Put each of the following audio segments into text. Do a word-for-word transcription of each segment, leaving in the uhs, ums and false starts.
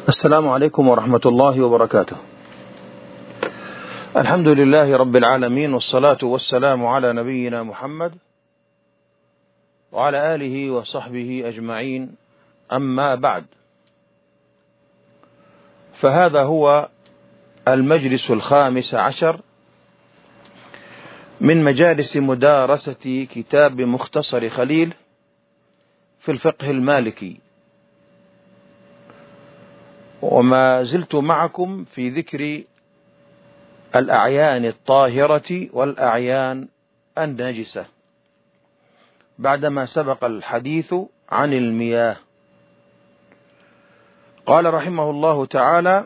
السلام عليكم ورحمة الله وبركاته. الحمد لله رب العالمين، والصلاة والسلام على نبينا محمد وعلى آله وصحبه أجمعين، أما بعد، فهذا هو المجلس الخامس عشر من مجالس مدارسة كتاب مختصر خليل في الفقه المالكي، وما زلت معكم في ذكر الأعيان الطاهرة والأعيان النجسة بعدما سبق الحديث عن المياه. قال رحمه الله تعالى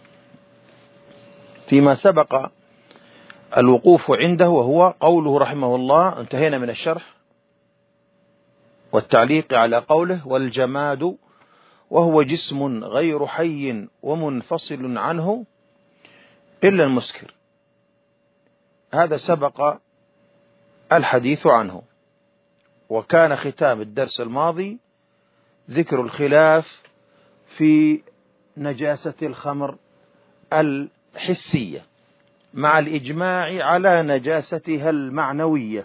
فيما سبق الوقوف عنده، وهو قوله رحمه الله، انتهينا من الشرح والتعليق على قوله: والجماد وهو جسم غير حي ومنفصل عنه إلا المسكر. هذا سبق الحديث عنه، وكان ختام الدرس الماضي ذكر الخلاف في نجاسة الخمر الحسية مع الإجماع على نجاستها المعنوية.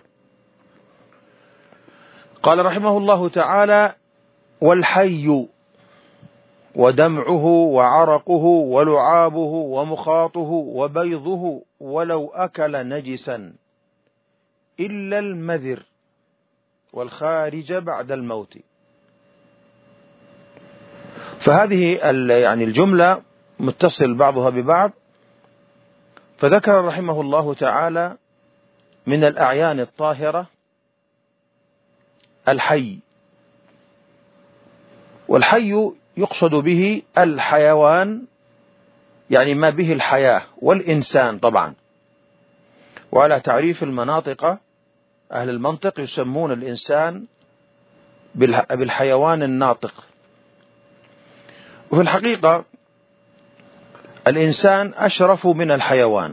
قال رحمه الله تعالى: والحي ودمعه وعرقه ولعابه ومخاطه وبيضه ولو أكل نجسا إلا المذر والخارج بعد الموت. فهذه يعني الجملة متصل بعضها ببعض. فذكر رحمه الله تعالى من الأعيان الطاهرة الحي، والحي يقصد به الحيوان، يعني ما به الحياة، والإنسان طبعا. وعلى تعريف المناطق، أهل المنطق يسمون الإنسان بالحيوان الناطق. وفي الحقيقة الإنسان أشرف من الحيوان،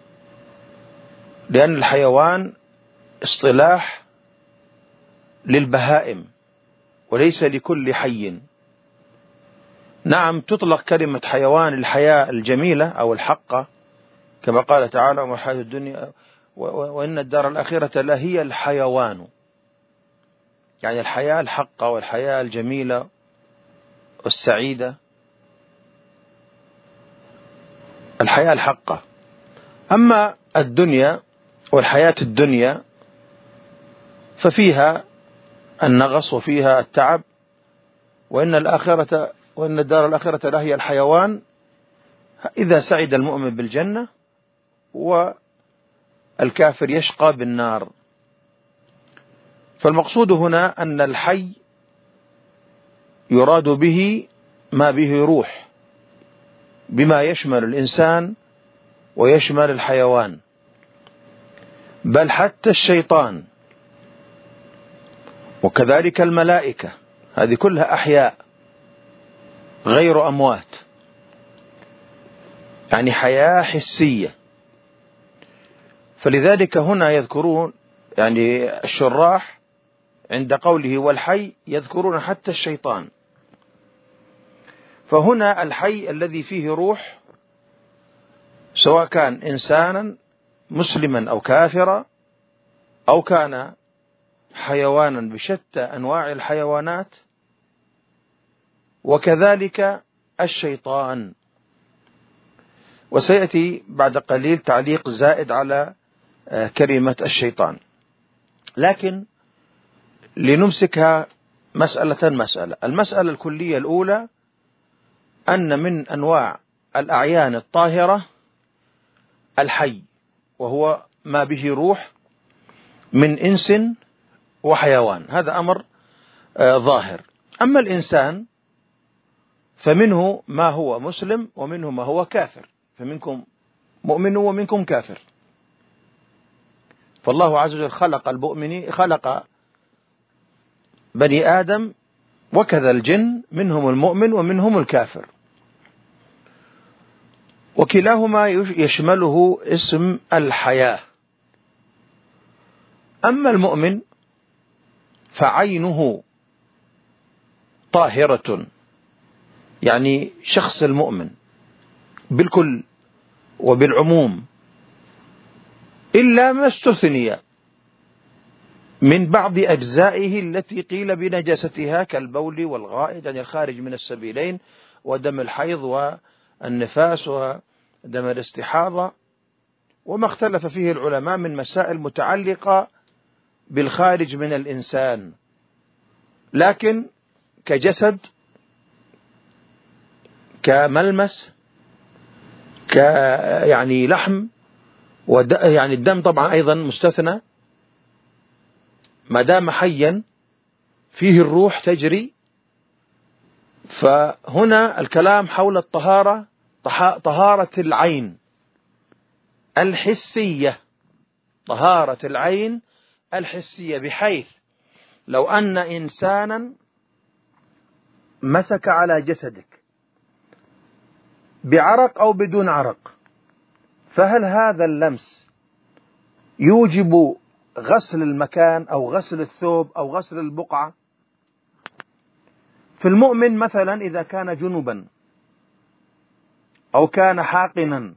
لأن الحيوان اصطلاح للبهائم وليس لكل حي. نعم، تطلق كلمة حيوان الحياة الجميلة أو الحقة، كما قال تعالى: وما الحياة الدنيا وإن الدار الآخرة لهي الحيوان، يعني الحياة الحقة والحياة الجميلة والسعيدة، الحياة الحقة. أما الدنيا والحياة الدنيا ففيها النغص وفيها التعب، وإن الآخرة وإن الدار الآخرة لهي الحيوان، إذا سعد المؤمن بالجنة والكافر يشقى بالنار. فالمقصود هنا أن الحي يراد به ما به روح، بما يشمل الإنسان ويشمل الحيوان، بل حتى الشيطان، وكذلك الملائكة، هذه كلها أحياء غير أموات، يعني حياة حسية. فلذلك هنا يذكرون، يعني الشراح عند قوله والحي يذكرون حتى الشيطان. فهنا الحي الذي فيه روح، سواء كان إنسانا مسلما أو كافرا، أو كان حيوانا بشتى أنواع الحيوانات، وكذلك الشيطان. وسيأتي بعد قليل تعليق زائد على كلمة الشيطان، لكن لنمسكها مسألة مسألة. المسألة الكلية الأولى أن من أنواع الأعيان الطاهرة الحي، وهو ما به روح من إنس وحيوان، هذا أمر آه ظاهر. أما الإنسان فمنه ما هو مسلم ومنه ما هو كافر، فمنكم مؤمن ومنكم كافر. فالله عز وجل خلق المؤمنين، خلق بني آدم وكذا الجن، منهم المؤمن ومنهم الكافر، وكلاهما يشمله اسم الحياة. أما المؤمن فعينه طاهرة يعني شخص المؤمن بالكل وبالعموم، إلا ما استثني من بعض أجزائه التي قيل بنجاستها كالبول والغائط، يعني الخارج من السبيلين، ودم الحيض والنفاس ودم الاستحاضة، وما اختلف فيه العلماء من مسائل متعلقة بالخارج من الإنسان. لكن كجسد، كملمس، ك يعني لحم، ود يعني الدم طبعا أيضا مستثنى، ما دام حيا فيه الروح تجري. فهنا الكلام حول الطهارة، طهارة العين الحسية، طهارة العين الحسية، بحيث لو أن إنسانا مسك على جسدك بعرق أو بدون عرق، فهل هذا اللمس يوجب غسل المكان أو غسل الثوب أو غسل البقعة؟ في المؤمن مثلا إذا كان جنبا أو كان حاقنا،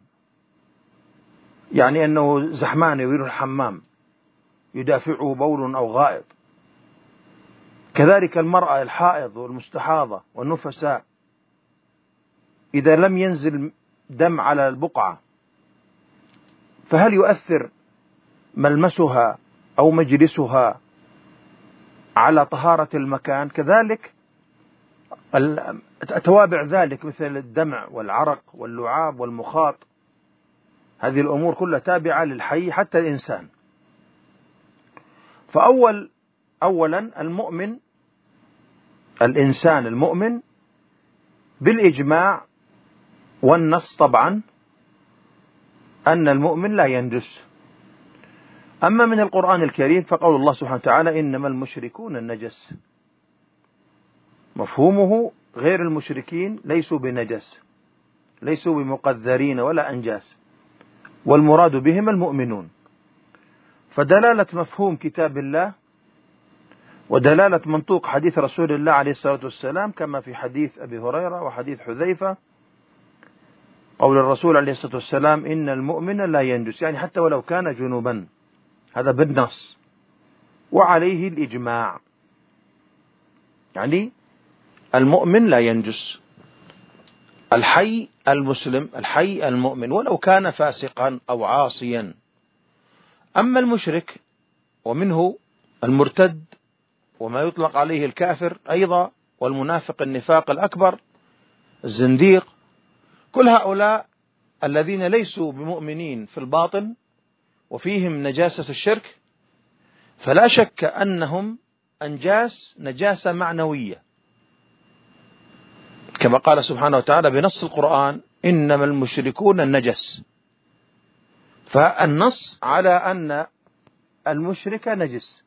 يعني أنه زحمان يريد الحمام يدافعه بول أو غائط، كذلك المرأة الحائض والمستحاضة والنفساء إذا لم ينزل دم على البقعة، فهل يؤثر ملمسها أو مجلسها على طهارة المكان؟ كذلك توابع ذلك مثل الدمع والعرق واللعاب والمخاط، هذه الأمور كلها تابعة للحي حتى الإنسان. فأول أولا المؤمن، الإنسان المؤمن بالإجماع والنص طبعا أن المؤمن لا ينجس. أما من القرآن الكريم فقول الله سبحانه وتعالى إنما المشركون النجس، مفهومه غير المشركين ليسوا بنجس، ليسوا بمقذرين ولا أنجاس، والمراد بهم المؤمنون. فدلالة مفهوم كتاب الله ودلالة منطوق حديث رسول الله عليه الصلاة والسلام كما في حديث أبي هريرة وحديث حذيفة، قول الرسول عليه الصلاة والسلام إن المؤمن لا ينجس، يعني حتى ولو كان جنوبا، هذا بالنص وعليه الإجماع، يعني المؤمن لا ينجس، الحي المسلم، الحي المؤمن ولو كان فاسقا أو عاصيا. أما المشرك ومنه المرتد وما يطلق عليه الكافر أيضا، والمنافق النفاق الأكبر، الزنديق، كل هؤلاء الذين ليسوا بمؤمنين في الباطن وفيهم نجاسة الشرك، فلا شك أنهم أنجاس نجاسة معنوية، كما قال سبحانه وتعالى بنص القرآن إنما المشركون النجس، فالنص على أن المشرك نجس.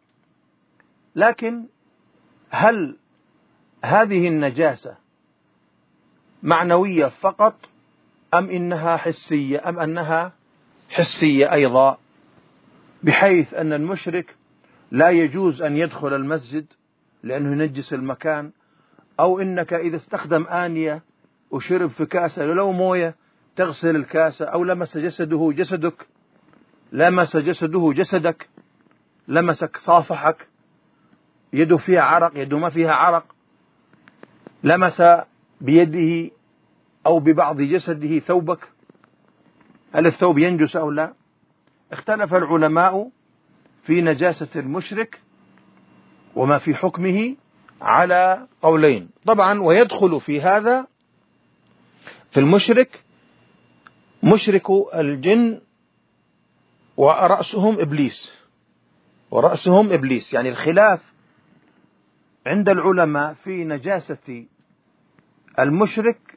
لكن هل هذه النجاسة معنوية فقط أم إنها حسية أم أنها حسية أيضا، بحيث أن المشرك لا يجوز أن يدخل المسجد لأنه ينجس المكان، أو إنك إذا استخدم آنية وشرب في كاسة لو موية تغسل الكاسة، أو لمس جسده جسدك، لمس جسده جسدك، لمسك صافحك، يده فيها عرق يده ما فيها عرق، لمس بيده أو ببعض جسده ثوبك، هل الثوب ينجس أو لا؟ اختلف العلماء في نجاسة المشرك وما في حكمه على قولين طبعا. ويدخل في هذا في المشرك مشرك الجن ورأسهم إبليس، ورأسهم إبليس، يعني الخلاف عند العلماء في نجاسة المشرك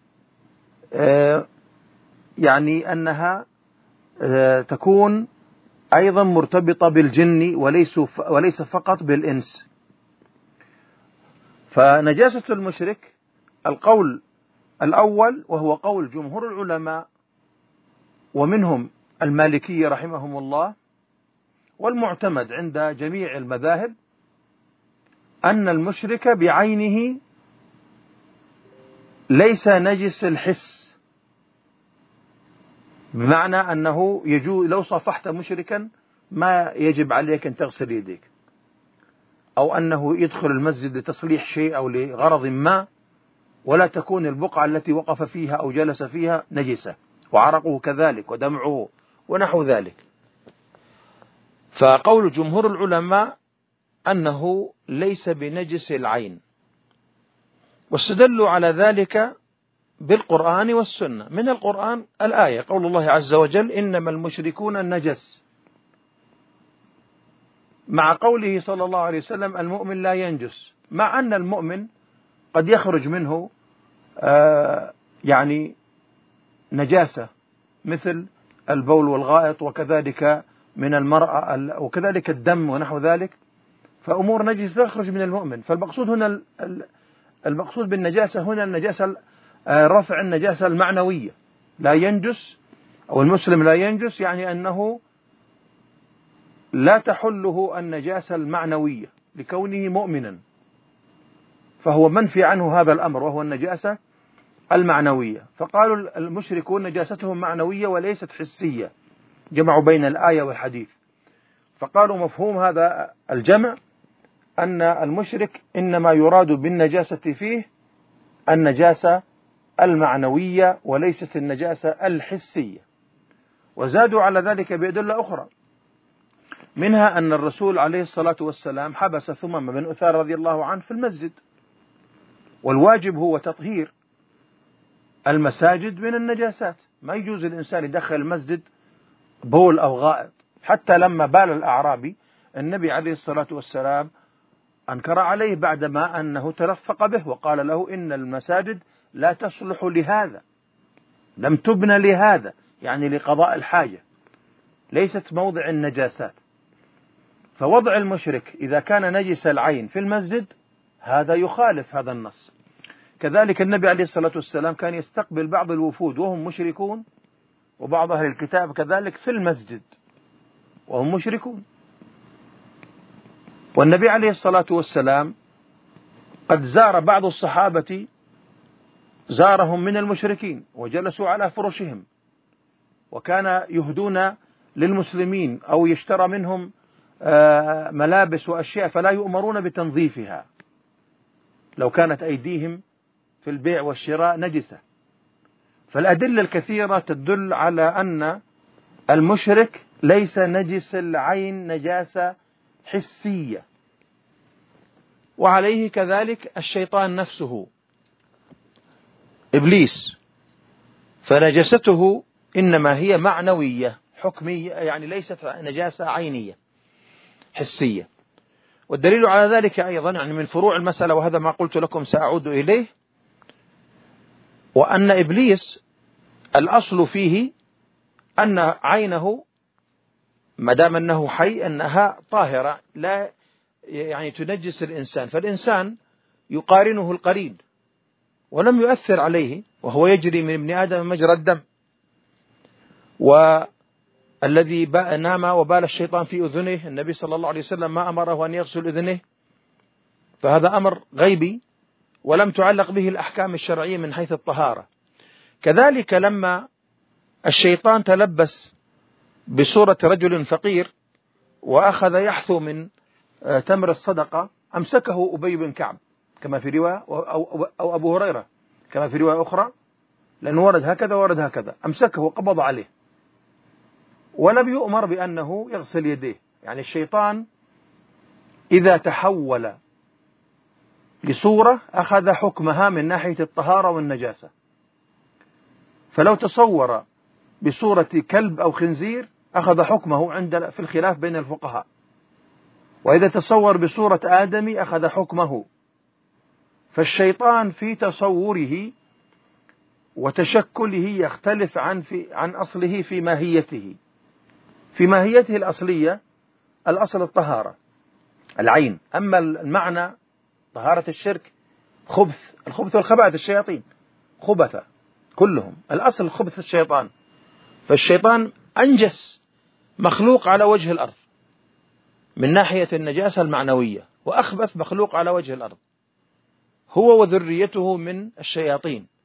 يعني أنها تكون أيضا مرتبطة بالجن وليس وليس فقط بالإنس. فنجاسة المشرك القول الأول وهو قول جمهور العلماء ومنهم المالكية رحمهم الله، والمعتمد عند جميع المذاهب، أن المشرك بعينه ليس نجس الحس، بمعنى أنه يجوز لو صافحت مشركا ما يجب عليك أن تغسل يديك، أو أنه يدخل المسجد لتصليح شيء أو لغرض ما ولا تكون البقعة التي وقف فيها أو جلس فيها نجسة، وعرقه كذلك ودمعه ونحو ذلك. فقول جمهور العلماء أنه ليس بنجس العين، واستدلوا على ذلك بالقرآن والسنة. من القرآن الآية قول الله عز وجل إنما المشركون نجس، مع قوله صلى الله عليه وسلم المؤمن لا ينجس، مع أن المؤمن قد يخرج منه آه يعني نجاسة مثل البول والغائط، وكذلك من المرأة وكذلك الدم ونحو ذلك، فأمور نجس تخرج من المؤمن. فالمقصود هنا المقصود بالنجاسة هنا النجاسة رفع النجاسة المعنوية، لا ينجس أو المسلم لا ينجس يعني أنه لا تحله النجاسة المعنوية لكونه مؤمنا، فهو منفي عنه هذا الأمر وهو النجاسة المعنوية. فقالوا المشركون نجاستهم معنوية وليست حسية، جمعوا بين الآية والحديث. فقالوا مفهوم هذا الجمع أن المشرك إنما يراد بالنجاسة فيه النجاسة المعنوية وليست النجاسة الحسية. وزادوا على ذلك بأدلة أخرى، منها أن الرسول عليه الصلاة والسلام حبس ثمامة بن أثار رضي الله عنه في المسجد، والواجب هو تطهير المساجد من النجاسات، ما يجوز الإنسان يدخل المسجد بول أو غائط. حتى لما بال الأعرابي النبي عليه الصلاة والسلام أنكر عليه بعدما أنه ترفق به وقال له إن المساجد لا تصلح لهذا، لم تبنى لهذا، يعني لقضاء الحاجة، ليست موضع النجاسات. فوضع المشرك إذا كان نجس العين في المسجد هذا يخالف هذا النص. كذلك النبي عليه الصلاة والسلام كان يستقبل بعض الوفود وهم مشركون، وبعض أهل الكتاب كذلك في المسجد وهم مشركون. والنبي عليه الصلاة والسلام قد زار بعض الصحابة، زارهم من المشركين وجلسوا على فرشهم، وكان يهدون للمسلمين أو يشترى منهم ملابس وأشياء فلا يؤمرون بتنظيفها لو كانت أيديهم في البيع والشراء نجسة. فالأدلة الكثيرة تدل على أن المشرك ليس نجس العين نجاسة حسية. وعليه كذلك الشيطان نفسه إبليس، فنجسته إنما هي معنوية حكمية، يعني ليست نجاسة عينية حسية. والدليل على ذلك أيضا يعني من فروع المسألة، وهذا ما قلت لكم سأعود إليه، وأن إبليس الأصل فيه أن عينه ما دام أنه حي أنها طاهرة لا يعني تنجس الإنسان، فالإنسان يقارنه القرين ولم يؤثر عليه، وهو يجري من ابن آدم مجرى الدم. والذي نام وبال الشيطان في أذنه، النبي صلى الله عليه وسلم ما أمره أن يغسل أذنه، فهذا أمر غيبي ولم تعلق به الأحكام الشرعية من حيث الطهارة. كذلك لما الشيطان تلبس بصورة رجل فقير وأخذ يحثو من تمر الصدقة، أمسكه أبي بن كعب كما في رواية، أو, أو أبو هريرة كما في رواية أخرى، لأنه ورد هكذا ورد هكذا، أمسكه وقبض عليه ولم يؤمر بأنه يغسل يديه. يعني الشيطان إذا تحول لصورة أخذ حكمها من ناحية الطهارة والنجاسة. فلو تصور بصورة كلب أو خنزير أخذ حكمه عند في الخلاف بين الفقهاء، وإذا تصور بصورة آدمي أخذ حكمه. فالشيطان في تصوره وتشكله يختلف عن في عن أصله في ماهيته. في ماهيته الأصلية الأصل الطهارة العين، أما المعنى طهارة الشرك خبث، الخبث والخبائث الشياطين خبث كلهم، الأصل خبث الشيطان. فالشيطان أنجس مخلوق على وجه الأرض من ناحية النجاسة المعنوية، وأخبث مخلوق على وجه الأرض، هو وذريته من الشياطين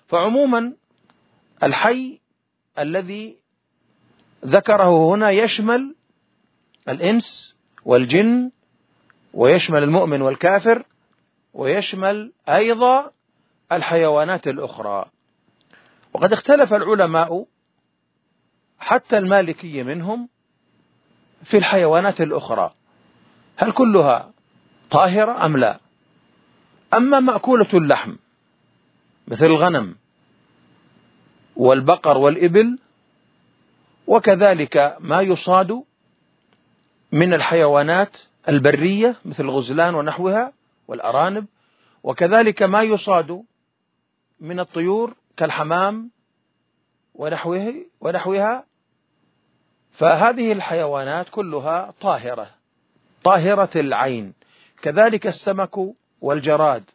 فعموما الحي الذي ذكره هنا يشمل الإنس والجن، ويشمل المؤمن والكافر، ويشمل أيضا الحيوانات الأخرى. وقد اختلف العلماء حتى المالكية منهم في الحيوانات الأخرى، هل كلها طاهرة أم لا؟ أما مأكولة اللحم مثل الغنم والبقر والإبل، وكذلك ما يصاد من الحيوانات البرية مثل الغزلان ونحوها والأرانب، وكذلك ما يصاد من الطيور كالحمام ونحوه ونحوها، فهذه الحيوانات كلها طاهرة طاهرة العين، كذلك السمك والجراد،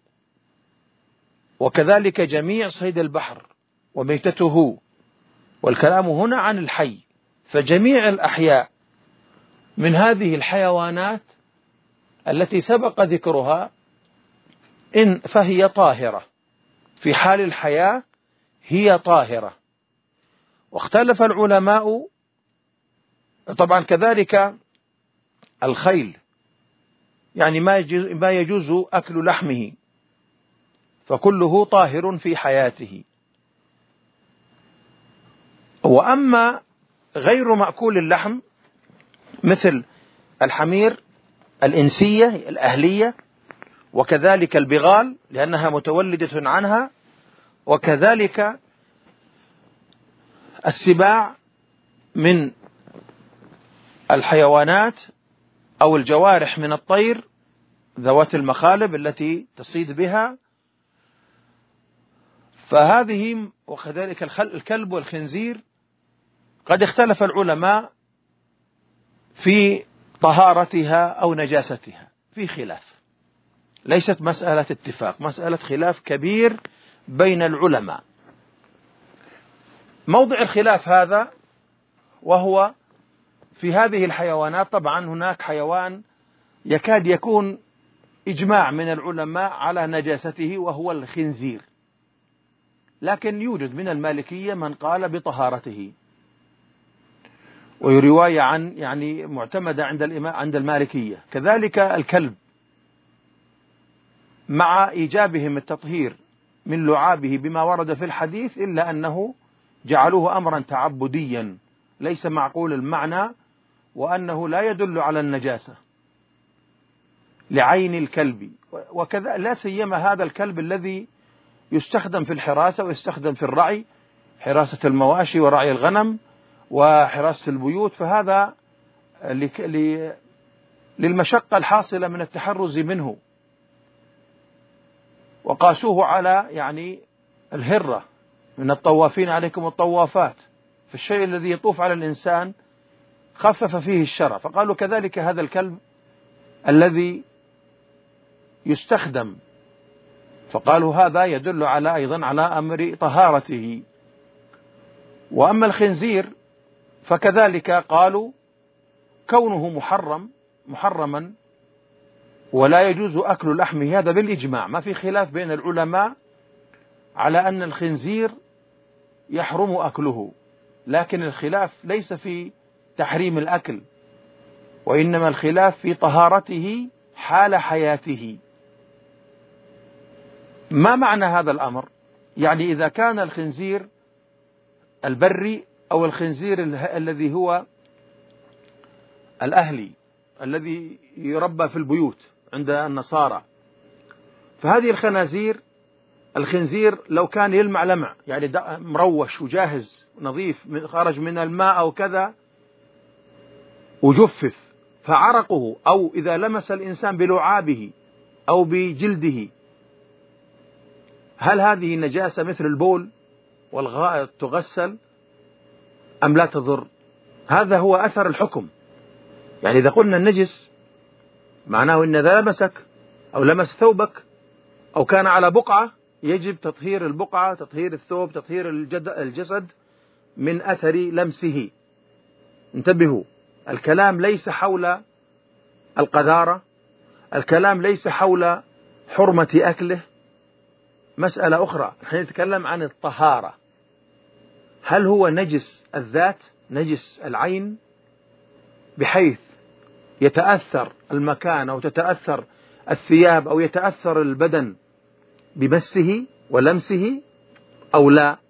وكذلك جميع صيد البحر وميتته، والكلام هنا عن الحي. فجميع الأحياء من هذه الحيوانات التي سبق ذكرها إن فهي طاهرة في حال الحياة، هي طاهرة. واختلف العلماء طبعا كذلك الخيل، يعني ما يجوز أكل لحمه فكله طاهر في حياته. وأما غير مأكول اللحم مثل الحمير الإنسية الأهلية، وكذلك البغال لأنها متولدة عنها، وكذلك السباع من الحيوانات أو الجوارح من الطير ذوات المخالب التي تصيد بها، فهذه وكذلك الكلب والخنزير قد اختلف العلماء في طهارتها أو نجاستها، في خلاف، ليست مسألة اتفاق، مسألة خلاف كبير بين العلماء. موضع الخلاف هذا وهو في هذه الحيوانات، طبعا هناك حيوان يكاد يكون إجماع من العلماء على نجاسته وهو الخنزير، لكن يوجد من المالكية من قال بطهارته، ورواية عن يعني معتمدة عند الإمام عند المالكية. كذلك الكلب مع إيجابهم التطهير من لعابه بما ورد في الحديث، إلا أنه جعلوه أمرا تعبديا ليس معقول المعنى، وأنه لا يدل على النجاسة لعين الكلب. وكذا لا سيما هذا الكلب الذي يستخدم في الحراسة ويستخدم في الرعي، حراسة المواشي ورعي الغنم وحراسة البيوت، فهذا للمشقة الحاصلة من التحرز منه. وقاسوه على يعني الهرة من الطوافين عليكم الطوافات، فالشيء الذي يطوف على الإنسان خفف فيه الشرع، فقالوا كذلك هذا الكلب الذي يستخدم، فقالوا هذا يدل على أيضا على أمر طهارته. وأما الخنزير فكذلك قالوا كونه محرم محرما ولا يجوز أكل لحمه، هذا بالإجماع، ما في خلاف بين العلماء على أن الخنزير يحرم أكله، لكن الخلاف ليس في تحريم الأكل، وإنما الخلاف في طهارته حال حياته. ما معنى هذا الأمر؟ يعني إذا كان الخنزير البري أو الخنزير الذي هو الأهلي الذي يربى في البيوت عند النصارى، فهذه الخنازير، الخنزير لو كان يلمع لمع يعني مروش وجاهز نظيف خرج من الماء أو كذا وجفف فعرقه، أو إذا لمس الإنسان بلعابه أو بجلده، هل هذه نجاسة مثل البول والغائط تغسل أم لا تضر؟ هذا هو أثر الحكم. يعني إذا قلنا النجس معناه إن إذا لمسك أو لمس ثوبك أو كان على بقعة يجب تطهير البقعة، تطهير الثوب، تطهير الجسد من أثر لمسه. انتبهوا، الكلام ليس حول القذارة، الكلام ليس حول حرمة أكله، مسألة أخرى، نحن نتكلم عن الطهارة. هل هو نجس الذات، نجس العين، بحيث يتأثر المكان أو تتأثر الثياب أو يتأثر البدن بمسه ولمسه أو لا؟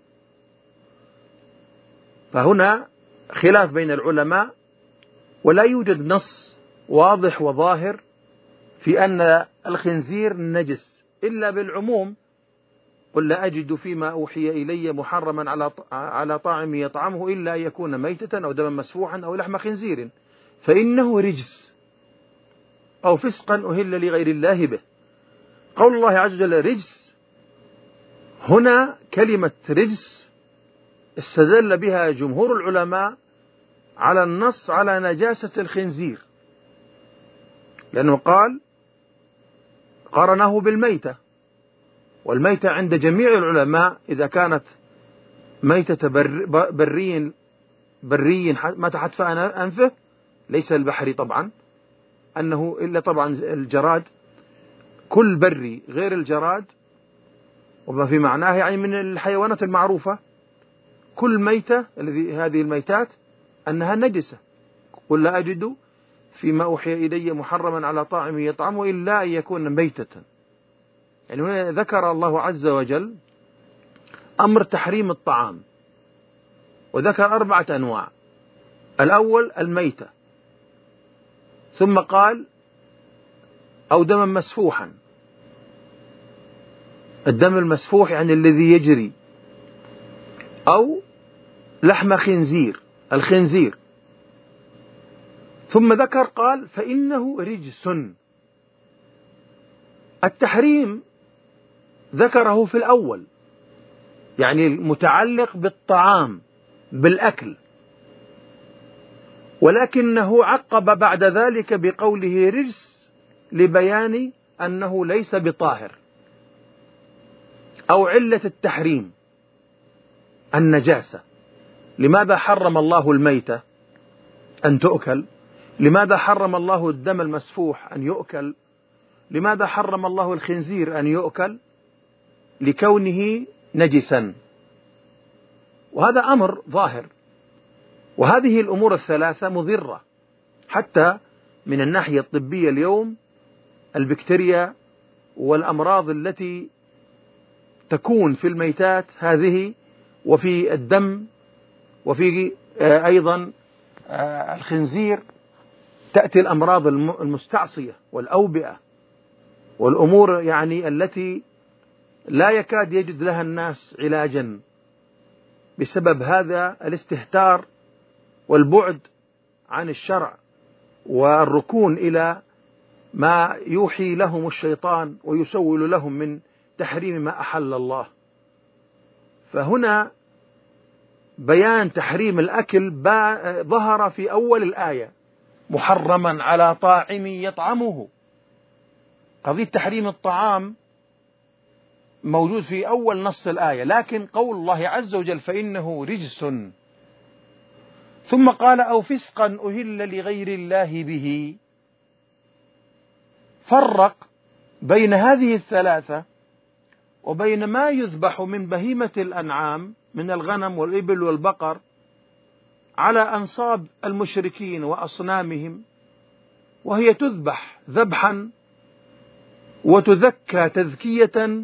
فهنا خلاف بين العلماء، ولا يوجد نص واضح وظاهر في أن الخنزير نجس إلا بالعموم: قل لا أجد فيما أوحي إلي محرما على على طاعم يطعمه إلا أن يكون ميتة أو دما مسفوحا أو لحم خنزير فإنه رجس أو فسقا أهل لغير الله به. قول الله عز وجل رجس، هنا كلمة رجس استدل بها جمهور العلماء على النص على نجاسة الخنزير، لأنه قال قارنه بالميتة، والميتة عند جميع العلماء إذا كانت ميتة بري بري ما تحت أنفه، ليس البحري طبعا، أنه إلا طبعا الجراد، كل بري غير الجراد وما في معناه يعني من الحيوانات المعروفة، كل ميتة الذي هذه الميتات أنها نجسة. قل لا أجد فيما أوحي إلي محرما على طاعم يطعمه إلا أن يكون ميتة. يعني هنا ذكر الله عز وجل أمر تحريم الطعام، وذكر أربعة أنواع: الأول الميتة، ثم قال أو دما مسفوحا، الدم المسفوح يعني الذي يجري، أو لحم خنزير، الخنزير، ثم ذكر قال فإنه رجس. التحريم ذكره في الأول، يعني متعلق بالطعام بالأكل، ولكنه عقب بعد ذلك بقوله رجس لبيان أنه ليس بطاهر، أو علة التحريم النجاسة. لماذا حرم الله الميتة أن تؤكل؟ لماذا حرم الله الدم المسفوح أن يؤكل؟ لماذا حرم الله الخنزير أن يؤكل؟ لكونه نجسا، وهذا أمر ظاهر. وهذه الأمور الثلاثة مضرة حتى من الناحية الطبية اليوم، البكتيريا والأمراض التي تكون في الميتات هذه وفي الدم وفي أيضا الخنزير، تأتي الأمراض المستعصية والأوبئة والأمور يعني التي لا يكاد يجد لها الناس علاجا بسبب هذا الاستهتار والبعد عن الشرع والركون إلى ما يوحي لهم الشيطان ويسول لهم من تحريم ما أحل الله. فهنا بيان تحريم الأكل ظهر في أول الآية: محرما على طاعم يطعمه. قضية تحريم الطعام موجود في أول نص الآية، لكن قول الله عز وجل فإنه رجس، ثم قال أو فسقا أهل لغير الله به، فرق بين هذه الثلاثة وبين ما يذبح من بهيمة الأنعام من الغنم والإبل والبقر على أنصاب المشركين وأصنامهم، وهي تذبح ذبحا وتذكى تذكية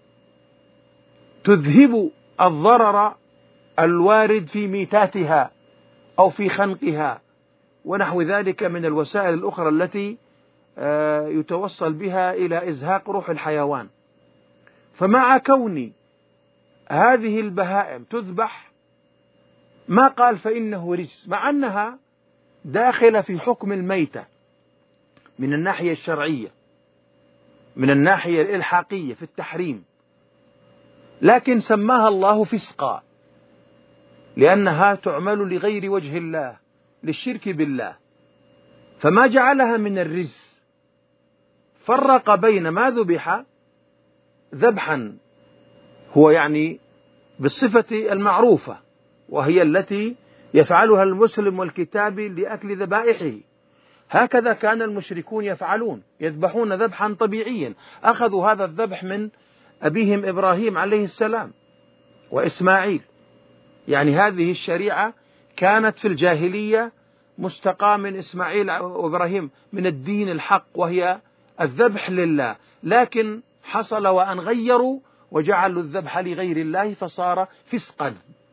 تذهب الضرر الوارد في ميتاتها أو في خنقها ونحو ذلك من الوسائل الأخرى التي يتوصل بها إلى إزهاق روح الحيوان. فمع كون هذه البهائم تذبح ما قال فإنه رجس، مع أنها داخلة في حكم الميتة من الناحية الشرعية، من الناحية الإلحاقية في التحريم، لكن سماها الله فسقا لأنها تعمل لغير وجه الله، للشرك بالله، فما جعلها من الرجس. فرق بين ما ذبح ذبحا هو يعني بالصفة المعروفة، وهي التي يفعلها المسلم والكتابي لأكل ذبائحه، هكذا كان المشركون يفعلون، يذبحون ذبحا طبيعيا، أخذوا هذا الذبح من أبيهم إبراهيم عليه السلام وإسماعيل. يعني هذه الشريعة كانت في الجاهلية مستقاة من إسماعيل وإبراهيم من الدين الحق، وهي الذبح لله، لكن حصل وأن غيروا وجعلوا الذبح لغير الله فصار فسقا،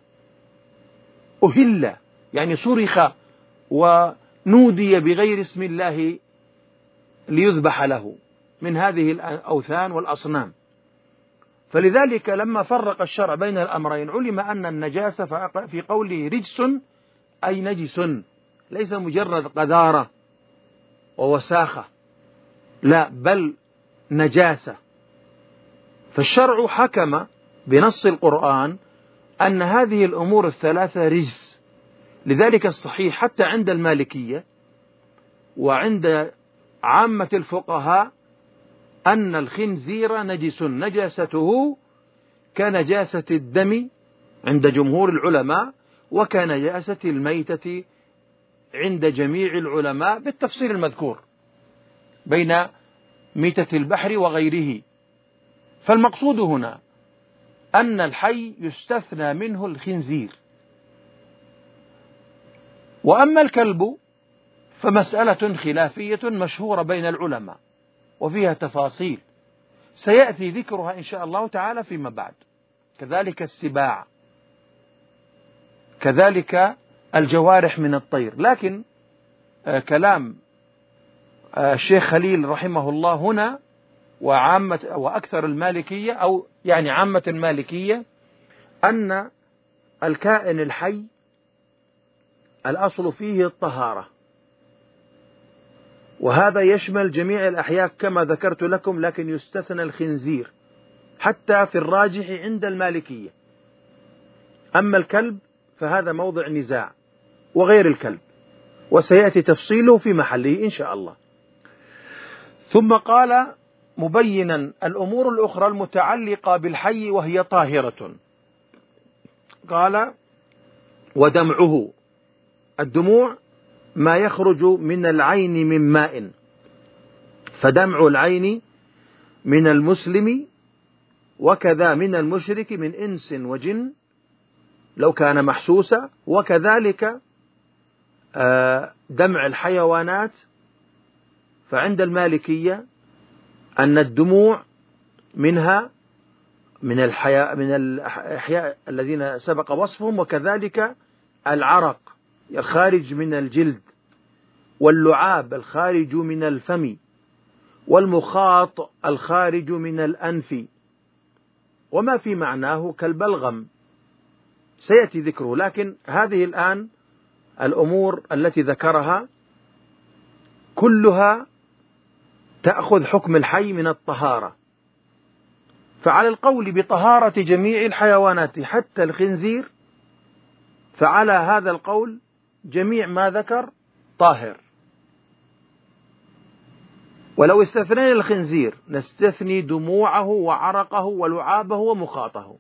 أهل يعني صرخ ونودي بغير اسم الله ليذبح له من هذه الأوثان والأصنام. فلذلك لما فرق الشرع بين الأمرين علم أن النجاسة في قوله رجس أي نجس، ليس مجرد قذارة ووساخة، لا بل نجاسة. فالشرع حكم بنص القرآن أن هذه الأمور الثلاثة رجس. لذلك الصحيح حتى عند المالكية وعند عامة الفقهاء أن الخنزير نجس، نجاسته كنجاسة الدم عند جمهور العلماء وكنجاسة الميتة عند جميع العلماء، بالتفصيل المذكور بين ميتة البحر وغيره. فالمقصود هنا أن الحي يستثنى منه الخنزير. وأما الكلب فمسألة خلافية مشهورة بين العلماء وفيها تفاصيل سيأتي ذكرها إن شاء الله تعالى فيما بعد. كذلك السباع، كذلك الجوارح من الطير. لكن آه كلام آه الشيخ خليل رحمه الله هنا وعامة وأكثر المالكية أو يعني عامة المالكية أن الكائن الحي الأصل فيه الطهارة، وهذا يشمل جميع الأحياء كما ذكرت لكم، لكن يستثنى الخنزير حتى في الراجح عند المالكية. أما الكلب فهذا موضع نزاع، وغير الكلب، وسيأتي تفصيله في محله إن شاء الله. ثم قال مبينا الأمور الأخرى المتعلقة بالحي وهي طاهرة، قال ودمعه، الدموع ما يخرج من العين من ماء، فدمع العين من المسلم وكذا من المشرك من إنس وجن لو كان محسوسا، وكذلك دمع الحيوانات. فعند المالكية أن الدموع منها من الحياء من الأحياء الذين سبق وصفهم، وكذلك العرق الخارج من الجلد، واللعاب الخارج من الفم، والمخاط الخارج من الأنف، وما في معناه كالبلغم سيأتي ذكره. لكن هذه الآن الأمور التي ذكرها كلها تأخذ حكم الحي من الطهارة. فعلى القول بطهارة جميع الحيوانات حتى الخنزير، فعلى هذا القول جميع ما ذكر طاهر. ولو استثنينا الخنزير نستثني دموعه وعرقه ولعابه ومخاطه.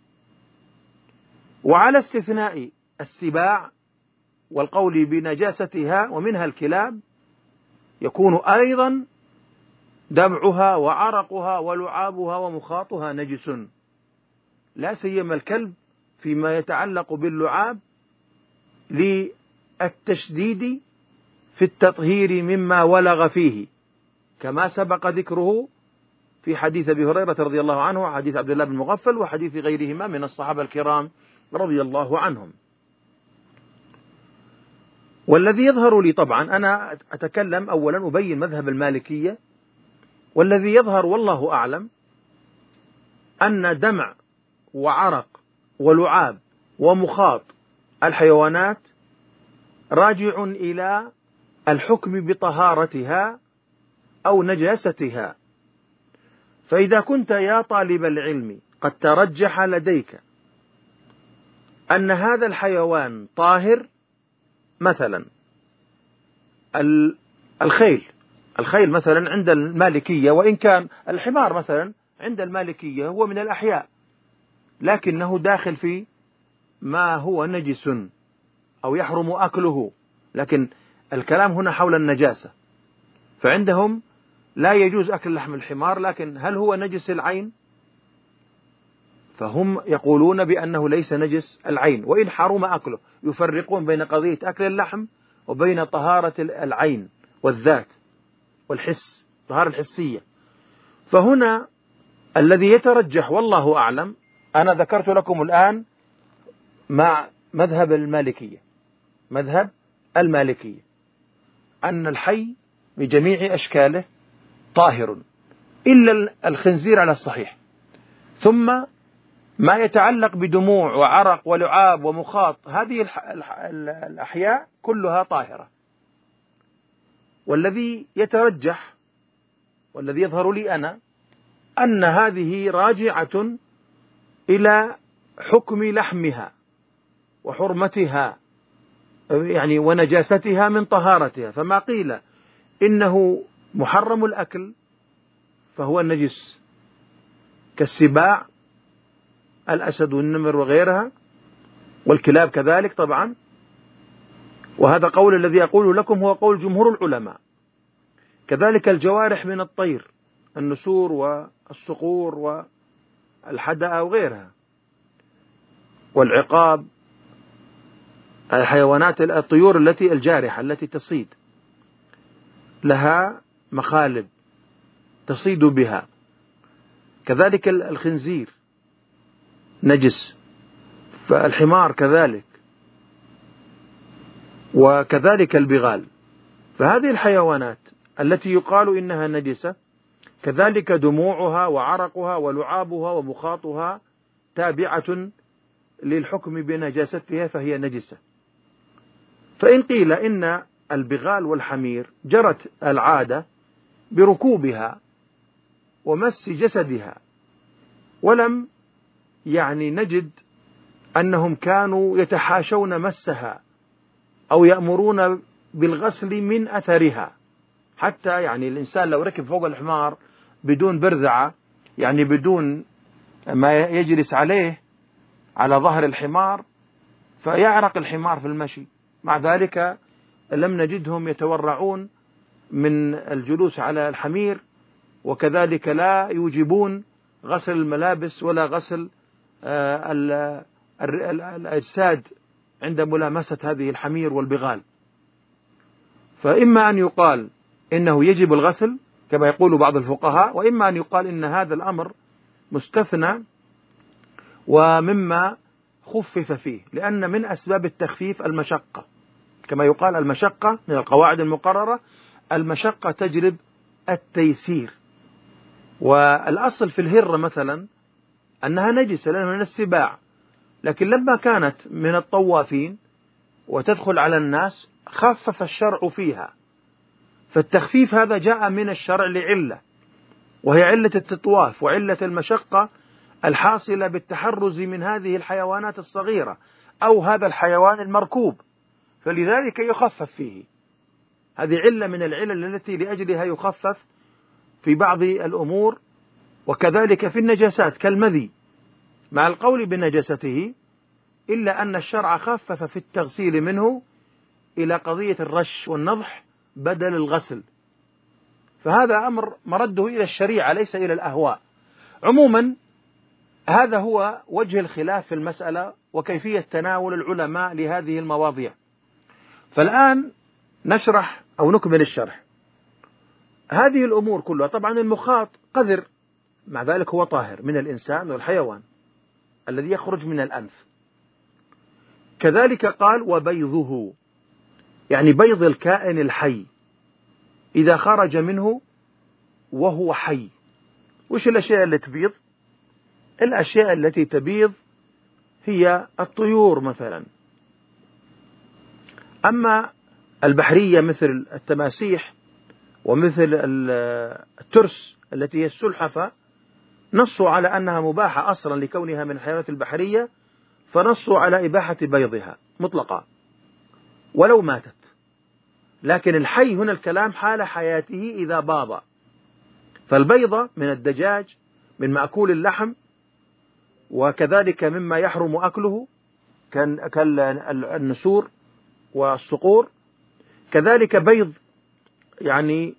وعلى استثناء السباع والقول بنجاستها ومنها الكلاب يكون أيضا دمعها وعرقها ولعابها ومخاطها نجس، لا سيما الكلب فيما يتعلق باللعاب للتشديد في التطهير مما ولغ فيه، كما سبق ذكره في حديث أبي هريرة رضي الله عنه وحديث عبد الله بن مغفل وحديث غيرهما من الصحابة الكرام رضي الله عنهم. والذي يظهر لي، طبعا أنا أتكلم أولا أبين مذهب المالكية، والذي يظهر والله أعلم أن دمع وعرق ولعاب ومخاط الحيوانات راجع إلى الحكم بطهارتها أو نجاستها. فإذا كنت يا طالب العلم قد ترجح لديك أن هذا الحيوان طاهر، مثلا الخيل الخيل مثلا عند المالكية، وإن كان الحمار مثلا عند المالكية هو من الأحياء لكنه داخل في ما هو نجس أو يحرم أكله، لكن الكلام هنا حول النجاسة. فعندهم لا يجوز أكل لحم الحمار، لكن هل هو نجس العين؟ فهم يقولون بأنه ليس نجس العين وإن حرم أكله، يفرقون بين قضية أكل اللحم وبين طهارة العين والذات والحس، طهارة الحسية. فهنا الذي يترجح والله أعلم، أنا ذكرت لكم الآن مع مذهب المالكية، مذهب المالكية أن الحي بجميع أشكاله طاهر إلا الخنزير على الصحيح، ثم ما يتعلق بدموع وعرق ولعاب ومخاط، هذه الأحياء كلها طاهرة. والذي يترجح والذي يظهر لي أنا أن هذه راجعة إلى حكم لحمها وحرمتها يعني ونجاستها من طهارتها، فما قيل إنه محرم الأكل فهو النجس كالسباع الأسد والنمر وغيرها والكلاب كذلك طبعا. وهذا قول الذي أقول لكم هو قول جمهور العلماء. كذلك الجوارح من الطير، النسور والصقور والحدأ وغيرها، والعقاب، الحيوانات الطيور التي الجارحة التي تصيد لها مخالب تصيد بها، كذلك الخنزير نجس، فالحمار كذلك، وكذلك البغال. فهذه الحيوانات التي يقال إنها نجسة كذلك دموعها وعرقها ولعابها ومخاطها تابعة للحكم بنجاستها فهي نجسة. فإن قيل إن البغال والحمير جرت العادة بركوبها ومس جسدها، ولم يعني نجد أنهم كانوا يتحاشون مسها أو يأمرون بالغسل من أثرها، حتى يعني الإنسان لو ركب فوق الحمار بدون برذعة، يعني بدون ما يجلس عليه على ظهر الحمار فيعرق الحمار في المشي، مع ذلك لم نجدهم يتورعون من الجلوس على الحمير، وكذلك لا يوجبون غسل الملابس ولا غسل الأجساد عند ملامسة هذه الحمير والبغال. فإما أن يقال إنه يجب الغسل كما يقول بعض الفقهاء، وإما أن يقال إن هذا الأمر مستثنى ومما خفف فيه، لأن من أسباب التخفيف المشقة، كما يقال المشقة من القواعد المقررة، المشقة تجلب التيسير. والأصل في الهرة مثلا أنها نجسة لأنها من السباع، لكن لما كانت من الطوافين وتدخل على الناس خفف الشرع فيها، فالتخفيف هذا جاء من الشرع لعلة، وهي علة التطواف وعلة المشقة الحاصلة بالتحرز من هذه الحيوانات الصغيرة أو هذا الحيوان المركوب، فلذلك يخفف فيه. هذه علة من العلل التي لأجلها يخفف في بعض الأمور، وكذلك في النجاسات كالمذي مع القول بنجاسته، إلا أن الشرع خفف في التغسيل منه إلى قضية الرش والنضح بدل الغسل، فهذا أمر مرده إلى الشريعة ليس إلى الأهواء. عموما هذا هو وجه الخلاف في المسألة وكيفية تناول العلماء لهذه المواضيع. فالآن نشرح أو نكمل الشرح. هذه الأمور كلها طبعا المخاط قذر، مع ذلك هو طاهر من الإنسان والحيوان الذي يخرج من الأنف. كذلك قال وبيضه، يعني بيض الكائن الحي إذا خرج منه وهو حي. وش الأشياء التي تبيض؟ الأشياء التي تبيض هي الطيور مثلا. أما البحرية مثل التماسيح ومثل الترس التي هي السلحفة نصوا على أنها مباحة أصلا لكونها من الحيوانات البحرية، فنصوا على إباحة بيضها مطلقا ولو ماتت. لكن الحي هنا الكلام حال حياته إذا باض، فالبيضة من الدجاج من مأكول اللحم، وكذلك مما يحرم أكله كالنسور والصقور. كذلك بيض يعني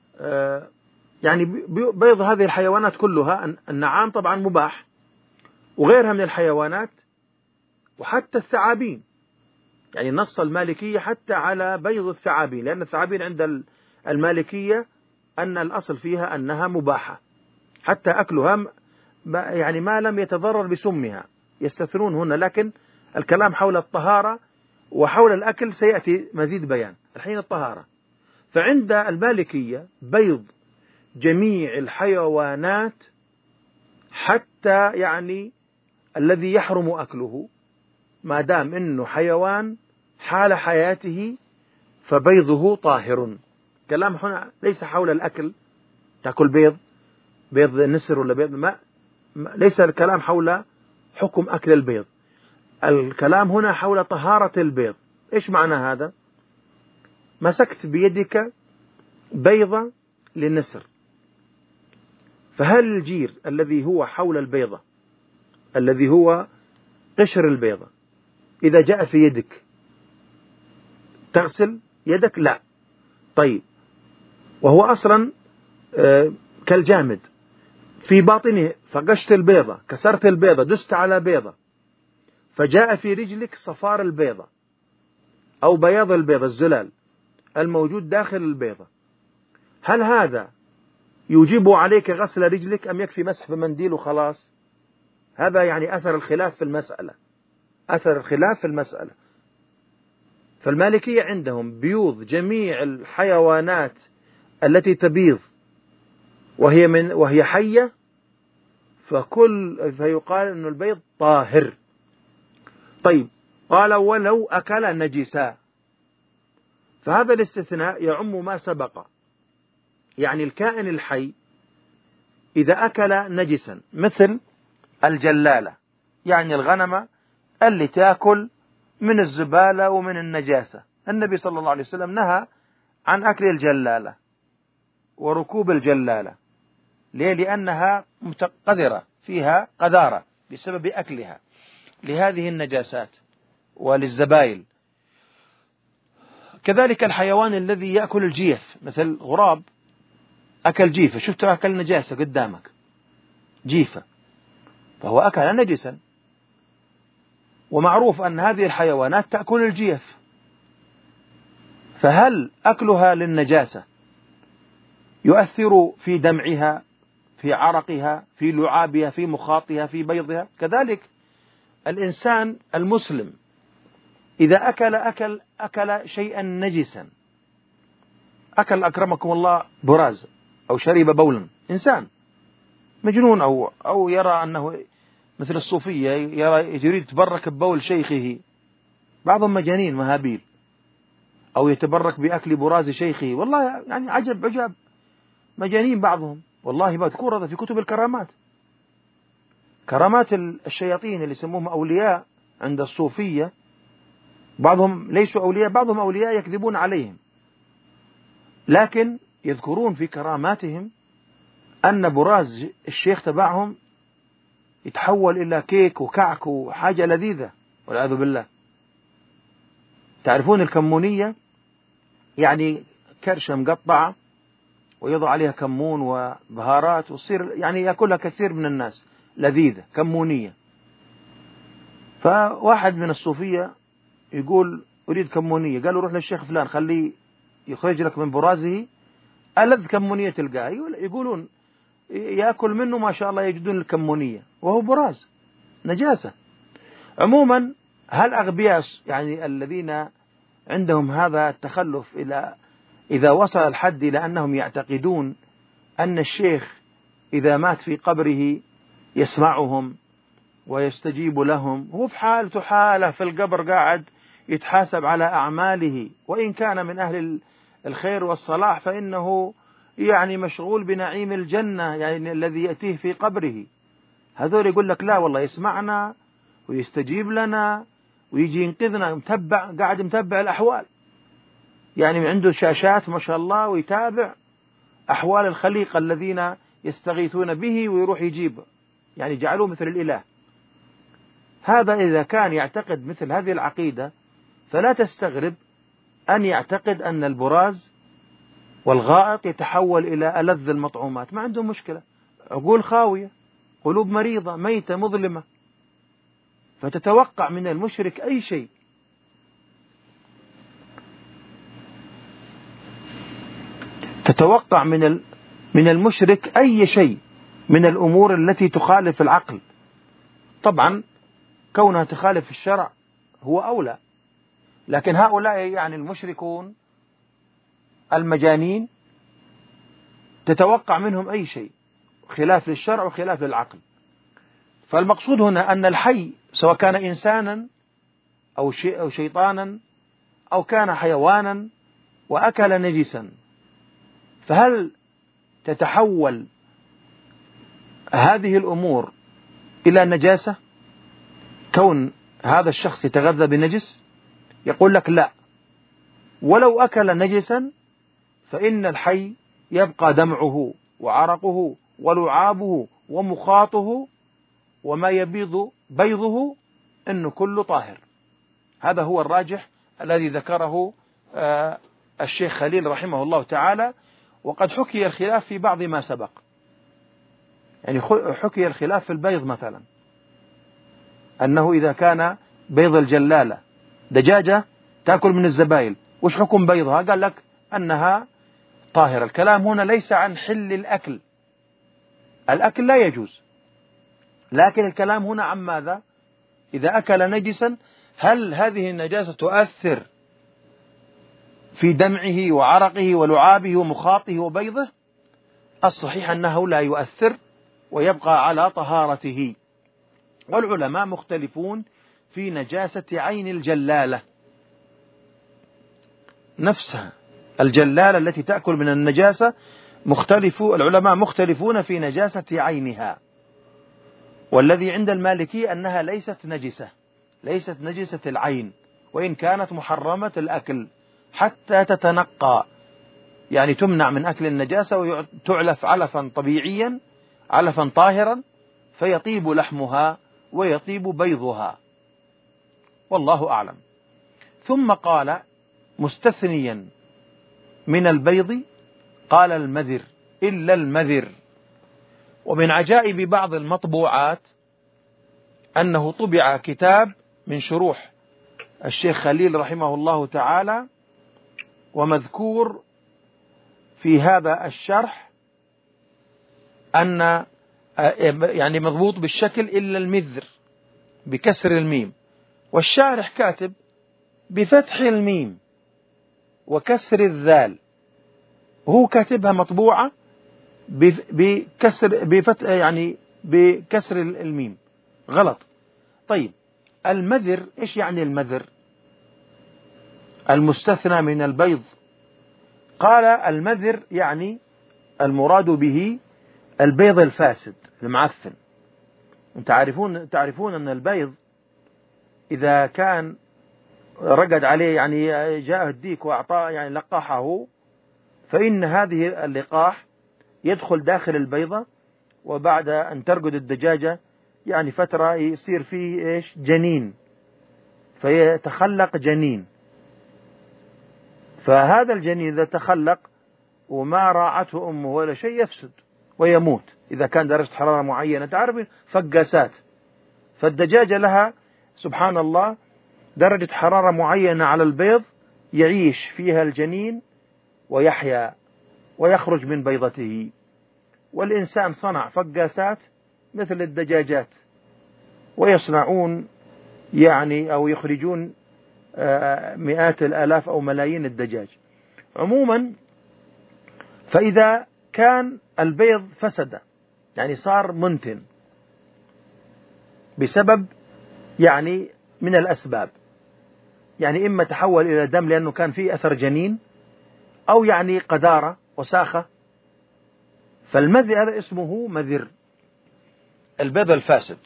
آه يعني بيض هذه الحيوانات كلها. النعام طبعا مباح، وغيرها من الحيوانات، وحتى الثعابين. يعني نص المالكية حتى على بيض الثعابين، لأن الثعابين عند المالكية أن الأصل فيها أنها مباحة، حتى أكلها يعني ما لم يتضرر بسمها، يستثنون هنا. لكن الكلام حول الطهارة وحول الأكل سيأتي مزيد بيان. الحين الطهارة، فعند المالكية بيض جميع الحيوانات حتى يعني الذي يحرم أكله، ما دام إنه حيوان حال حياته فبيضه طاهر. كلام هنا ليس حول الأكل، تأكل بيض بيض نسر ولا بيض ما، ليس الكلام حول حكم أكل البيض، الكلام هنا حول طهارة البيض. إيش معنى هذا؟ مسكت بيدك بيضة للنسر، فهل الجير الذي هو حول البيضة الذي هو قشر البيضة إذا جاء في يدك تغسل يدك؟ لا. طيب، وهو أصلا كالجامد في باطنه، فقشت البيضة، كسرت البيضة، دست على بيضة، فجاء في رجلك صفار البيضة أو بياض البيضة، الزلال الموجود داخل البيضة، هل هذا يوجب عليك غسل رجلك أم يكفي مسح بمنديل وخلاص؟ هذا يعني أثر الخلاف في المسألة، أثر الخلاف في المسألة. فالمالكية عندهم بيوض جميع الحيوانات التي تبيض وهي من وهي حية، فكل فيقال أن البيض طاهر. طيب، قال ولو أكل نجسا، فهذا الاستثناء يعم ما سبق. يعني الكائن الحي إذا أكل نجسا مثل الجلالة، يعني الغنمة اللي تأكل من الزبالة ومن النجاسة، النبي صلى الله عليه وسلم نهى عن أكل الجلالة وركوب الجلالة. ليه؟ لأنها متقذرة، فيها قذارة بسبب أكلها لهذه النجاسات وللزبائل. كذلك الحيوان الذي يأكل الجيف، مثل غراب أكل جيفة، شفته أكل نجاسة قدامك جيفة، فهو أكل نجسا، ومعروف أن هذه الحيوانات تأكل الجيف، فهل أكلها للنجاسة يؤثر في دمعها، في عرقها، في لعابها، في مخاطها، في بيضها؟ كذلك الإنسان المسلم إذا أكل أكل أكل شيئا نجسا، أكل أكرمكم الله براز أو شرب بولا، إنسان مجنون أو أو يرى أنه مثل الصوفية يرى يريد يتبرك ببول شيخه، بعضهم مجانين مهابيل، أو يتبرك بأكل براز شيخه، والله يعني عجب عجب، مجانين بعضهم والله. مذكور هذا في كتب الكرامات، كرامات الشياطين اللي يسموهم أولياء عند الصوفية، بعضهم ليسوا أولياء، بعضهم أولياء يكذبون عليهم، لكن يذكرون في كراماتهم أن براز الشيخ تبعهم يتحول إلى كيك وكعك وحاجة لذيذة والعياذ بالله. تعرفون الكمونية؟ يعني كرشة مقطعة ويضع عليها كمون وبهارات وتصير يعني يأكلها كثير من الناس، لذيذة، كمونية. فواحد من الصوفية يقول أريد كمونية، قالوا روح للشيخ فلان خليه يخرج لك من برازه ألذ كمونية تلقاه. يقولون يأكل منه ما شاء الله يجدون الكمونية وهو براز نجاسة. عموما هل أغبياء يعني الذين عندهم هذا التخلف إلى إذا وصل الحد إلى أنهم يعتقدون أن الشيخ إذا مات في قبره يسمعهم ويستجيب لهم، هو في حالته حالة في القبر قاعد يتحاسب على أعماله، وإن كان من أهل الخير والصلاح فإنه يعني مشغول بنعيم الجنة يعني الذي يأتيه في قبره. هذول يقول لك لا والله يسمعنا ويستجيب لنا ويجي ينقذنا، متبع قاعد متبع الأحوال، يعني عنده شاشات ما شاء الله ويتابع أحوال الخليقة الذين يستغيثون به ويروح يجيب، يعني جعلوه مثل الإله. هذا إذا كان يعتقد مثل هذه العقيدة فلا تستغرب أن يعتقد أن البراز والغائط يتحول إلى ألذ المطعومات، ما عنده مشكلة. عقول خاوية، قلوب مريضة ميتة مظلمة، فتتوقع من المشرك أي شيء، تتوقع من من المشرك أي شيء من الأمور التي تخالف العقل. طبعا كونها تخالف الشرع هو أولى، لكن هؤلاء يعني المشركون المجانين تتوقع منهم أي شيء خلاف للشرع وخلاف للعقل. فالمقصود هنا أن الحي سواء كان إنسانا أو شيء أو شيطانا أو كان حيوانا وأكل نجسا، فهل تتحول هذه الأمور إلى نجاسة كون هذا الشخص يتغذى بنجس؟ يقول لك لا، ولو أكل نجسا فإن الحي يبقى دمعه وعرقه ولعابه ومخاطه وما يبيض بيضه إنه كله طاهر. هذا هو الراجح الذي ذكره آه الشيخ خليل رحمه الله تعالى. وقد حكي الخلاف في بعض ما سبق، يعني حكي الخلاف في البيض مثلا، أنه إذا كان بيض الجلالة دجاجة تأكل من الزبايل، وش حكم بيضها؟ قال لك أنها طاهرة. الكلام هنا ليس عن حل الأكل، الأكل لا يجوز، لكن الكلام هنا عن ماذا؟ إذا أكل نجسا هل هذه النجاسة تؤثر في دمعه وعرقه ولعابه ومخاطه وبيضه؟ الصحيح أنه لا يؤثر ويبقى على طهارته. والعلماء مختلفون في نجاسة عين الجلالة نفسها، الجلالة التي تأكل من النجاسة، مختلف العلماء مختلفون في نجاسة عينها. والذي عند المالكي أنها ليست نجسة، ليست نجسة العين، وإن كانت محرمة الأكل حتى تتنقى، يعني تمنع من أكل النجاسة وتعلف علفا طبيعيا علفا طاهرا فيطيب لحمها ويطيب بيضها، والله أعلم. ثم قال مستثنيا من البيض، قال المذر إلا المذر. ومن عجائب بعض المطبوعات أنه طبع كتاب من شروح الشيخ خليل رحمه الله تعالى، ومذكور في هذا الشرح أن يعني مضبوط بالشكل إلا المذر بكسر الميم، والشارح كاتب بفتح الميم وكسر الذال، وهو كاتبها مطبوعة بكسر بفتح يعني بكسر الميم، غلط. طيب المذر إيش يعني المذر المستثنى من البيض؟ قال المذر يعني المراد به البيض الفاسد المعفن. تعرفون تعرفون أن البيض إذا كان رقد عليه، يعني جاء الديك وأعطاه يعني لقاحه، فإن هذه اللقاح يدخل داخل البيضة، وبعد أن ترقد الدجاجة يعني فترة يصير فيه إيش جنين، فيتخلق جنين. فهذا الجنين إذا تخلق وما راعته أمه ولا شيء يفسد ويموت إذا كان درجة حرارة معينة. تعرف فقاسات، فالدجاجة لها سبحان الله درجة حرارة معينة على البيض يعيش فيها الجنين ويحيا ويخرج من بيضته. والإنسان صنع فقاسات مثل الدجاجات، ويصنعون يعني أو يخرجون مئات الآلاف أو ملايين الدجاج. عموما فإذا كان البيض فسد يعني صار منتن بسبب يعني من الأسباب، يعني إما تحول إلى دم لأنه كان فيه أثر جنين، أو يعني قذارة وساخة، فالمذر هذا اسمه مذر البيض الفاسد.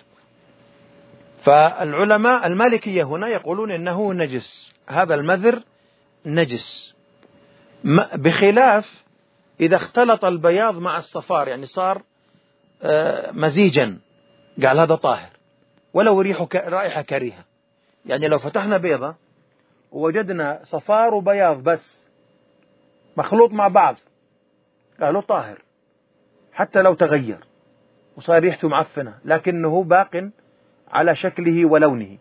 فالعلماء المالكية هنا يقولون إنه نجس، هذا المذر نجس، بخلاف إذا اختلط البياض مع الصفار يعني صار مزيجا، قال هذا طاهر ولو ريحه رائحة كريهة. يعني لو فتحنا بيضة ووجدنا صفار وبياض بس مخلوط مع بعض قالوا طاهر حتى لو تغير وصار ريحته معفنة، لكنه باق على شكله ولونه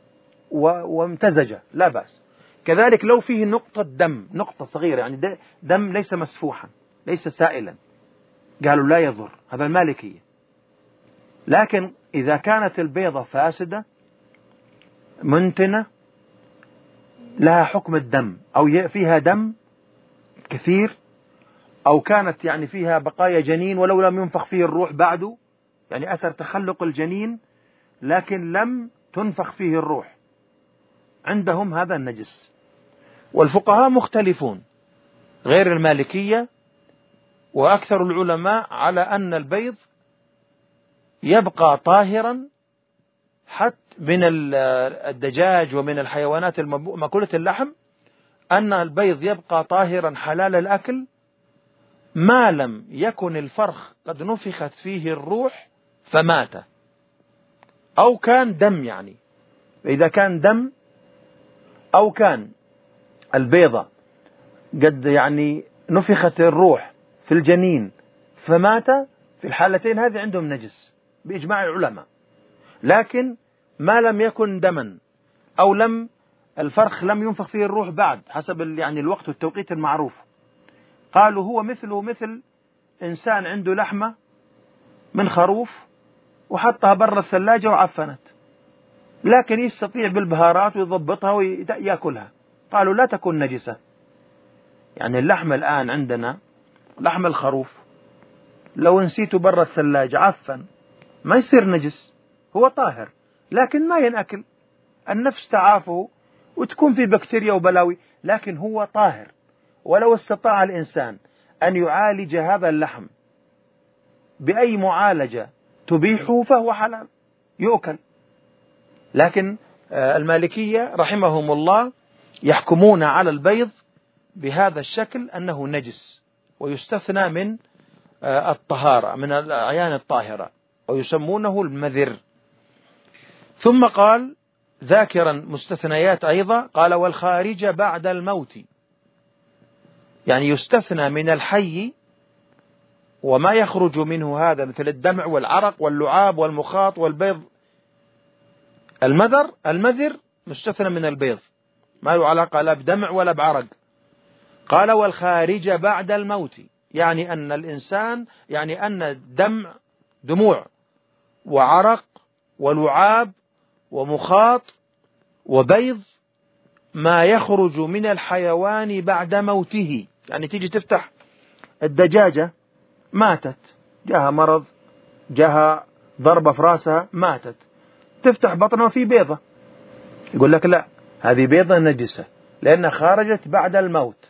وامتزج لا بأس. كذلك لو فيه نقطة دم، نقطة صغيرة يعني دم ليس مسفوحا ليس سائلا، قالوا لا يضر، هذا المالكية. لكن إذا كانت البيضة فاسدة منتنة لها حكم الدم، أو فيها دم كثير، أو كانت يعني فيها بقايا جنين ولو لم ينفخ فيه الروح بعده، يعني أثر تخلق الجنين لكن لم تنفخ فيه الروح، عندهم هذا النجس. والفقهاء مختلفون غير المالكية، وأكثر العلماء على أن البيض يبقى طاهرا حتى من الدجاج ومن الحيوانات مأكولة اللحم، أن البيض يبقى طاهرا حلال الأكل ما لم يكن الفرخ قد نفخت فيه الروح فمات، أو كان دم، يعني إذا كان دم أو كان البيضة قد يعني نفخت الروح في الجنين فمات، في الحالتين هذه عندهم نجس بإجماع العلماء. لكن ما لم يكن دما أو لم الفرخ لم ينفخ فيه الروح بعد حسب يعني الوقت والتوقيت المعروف، قالوا هو مثله مثل إنسان عنده لحمة من خروف وحطها برا الثلاجة وعفنت، لكن يستطيع بالبهارات ويضبطها ويأكلها، قالوا لا تكون نجسة. يعني اللحم الآن عندنا لحم الخروف لو نسيته برا الثلاجة عفن ما يصير نجس، هو طاهر لكن ما ينأكل، النفس تعافه وتكون في بكتيريا وبلاوي، لكن هو طاهر. ولو استطاع الإنسان أن يعالج هذا اللحم بأي معالجة تبيحه فهو حلال يؤكل. لكن المالكية رحمهم الله يحكمون على البيض بهذا الشكل أنه نجس ويستثنى من الطهارة، من الأعيان الطاهرة، ويسمونه المذر. ثم قال ذاكرا مستثنيات أيضا، قال والخارج بعد الموت، يعني يستثنى من الحي وما يخرج منه هذا مثل الدمع والعرق واللعاب والمخاط والبيض. المذر المذر مستثنى من البيض، ما له علاقة لا بدمع ولا بعرق. قال والخارج بعد الموت، يعني أن الإنسان يعني أن الدمع دموع وعرق ولعاب ومخاط وبيض ما يخرج من الحيوان بعد موته. يعني تيجي تفتح الدجاجة ماتت، جاها مرض، جاها ضربة في راسها ماتت، تفتح بطنها في بيضة، يقول لك لا هذه بيضة نجسة لأنها خرجت بعد الموت،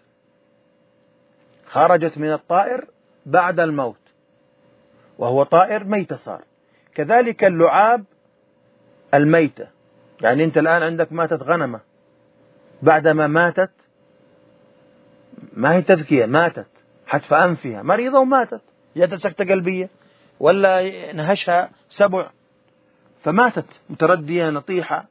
خرجت من الطائر بعد الموت وهو طائر ميت صار. كذلك اللعاب الميتة، يعني أنت الآن عندك ماتت غنمة، بعدما ماتت ما هي تذكية، ماتت حتف أنفها مريضة وماتت، جاتها سكتة قلبية ولا نهشها سبع فماتت متردية نطيحة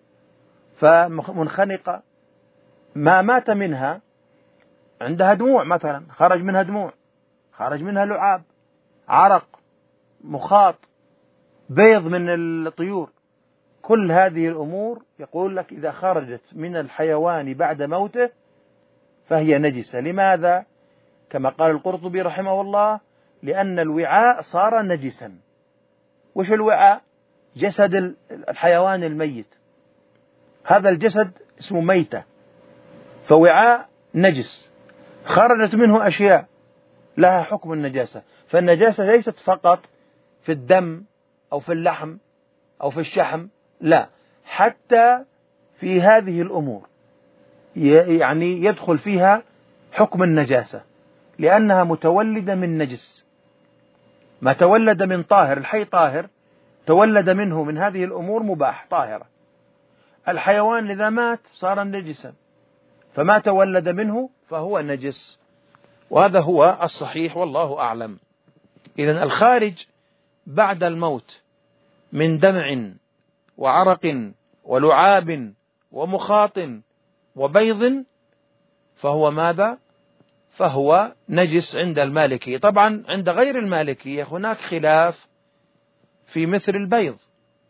فمنخنقة، ما مات منها عندها دموع مثلا، خرج منها دموع، خرج منها لعاب، عرق، مخاط، بيض من الطيور، كل هذه الأمور يقول لك إذا خرجت من الحيوان بعد موته فهي نجسة. لماذا؟ كما قال القرطبي رحمه الله لأن الوعاء صار نجسا. وش الوعاء؟ جسد الحيوان الميت، هذا الجسد اسمه ميتة، فوعاء نجس خرجت منه أشياء لها حكم النجاسة. فالنجاسة ليست فقط في الدم أو في اللحم أو في الشحم، لا، حتى في هذه الأمور يعني يدخل فيها حكم النجاسة لأنها متولدة من نجس. ما تولد من طاهر، الحي طاهر، تولد منه من هذه الأمور مباح طاهرة. الحيوان إذا مات صار نجسا، فما تولد منه فهو نجس، وهذا هو الصحيح والله أعلم. إذن الخارج بعد الموت من دمع وعرق ولعاب ومخاط وبيض فهو ماذا؟ فهو نجس عند المالكية. طبعا عند غير المالكية هناك خلاف في مثل البيض،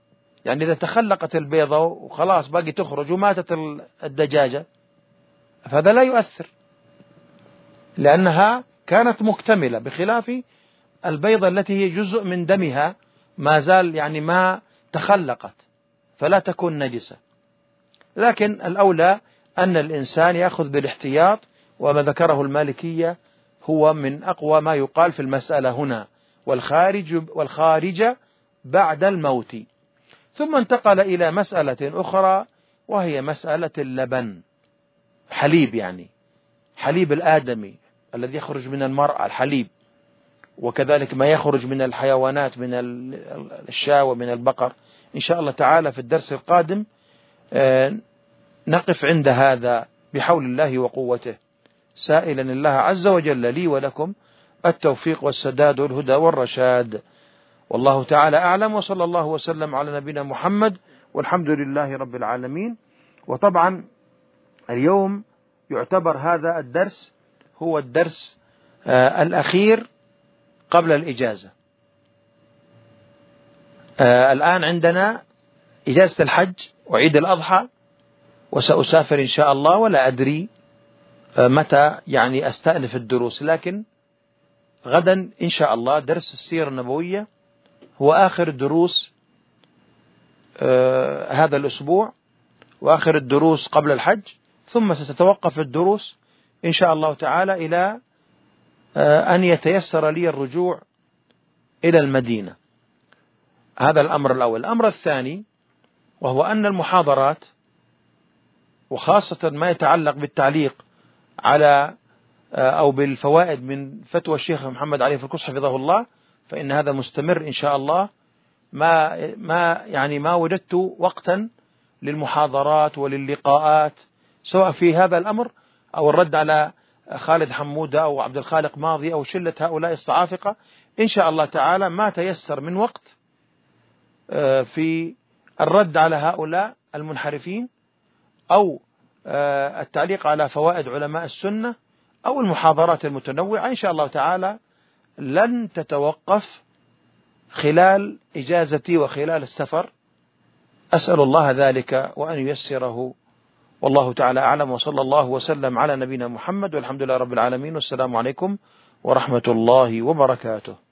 يعني إذا تخلقت البيضة وخلاص باقي تخرج وماتت الدجاجة فهذا لا يؤثر، لأنها كانت مكتملة، بخلاف البيضة التي هي جزء من دمها ما زال يعني ما تخلقت فلا تكون نجسة. لكن الأولى أن الإنسان يأخذ بالاحتياط، وما ذكره المالكية هو من أقوى ما يقال في المسألة هنا، والخارج والخارج بعد الموت. ثم انتقل إلى مسألة أخرى وهي مسألة اللبن، حليب، يعني حليب الآدمي الذي يخرج من المرأة، الحليب، وكذلك ما يخرج من الحيوانات من الشاة ومن البقر. إن شاء الله تعالى في الدرس القادم نقف عند هذا بحول الله وقوته، سائلا الله عز وجل لي ولكم التوفيق والسداد والهدى والرشاد، والله تعالى أعلم، وصلى الله وسلم على نبينا محمد، والحمد لله رب العالمين. وطبعا اليوم يعتبر هذا الدرس هو الدرس آه الأخير قبل الإجازة. آه الآن عندنا إجازة الحج وعيد الأضحى، وسأسافر إن شاء الله، ولا أدري آه متى يعني أستأنف الدروس، لكن غدا إن شاء الله درس السيرة النبوية هو آخر الدروس آه هذا الأسبوع، وآخر الدروس قبل الحج، ثم ستتوقف الدروس إن شاء الله تعالى إلى آه أن يتيسر لي الرجوع إلى المدينة. هذا الأمر الأول. الأمر الثاني وهو أن المحاضرات، وخاصة ما يتعلق بالتعليق على آه أو بالفوائد من فتوى الشيخ محمد علي فركوس حفظه الله، فإن هذا مستمر إن شاء الله. ما ما يعني ما وجدت وقتا للمحاضرات وللقاءات، سواء في هذا الأمر أو الرد على خالد حمودة أو عبد الخالق ماضي أو شلة هؤلاء الصعافقة. إن شاء الله تعالى ما تيسر من وقت في الرد على هؤلاء المنحرفين، أو التعليق على فوائد علماء السنة، أو المحاضرات المتنوعة، إن شاء الله تعالى لن تتوقف خلال إجازتي وخلال السفر. أسأل الله ذلك وأن ييسره، والله تعالى أعلم، وصلى الله وسلم على نبينا محمد، والحمد لله رب العالمين، والسلام عليكم ورحمة الله وبركاته.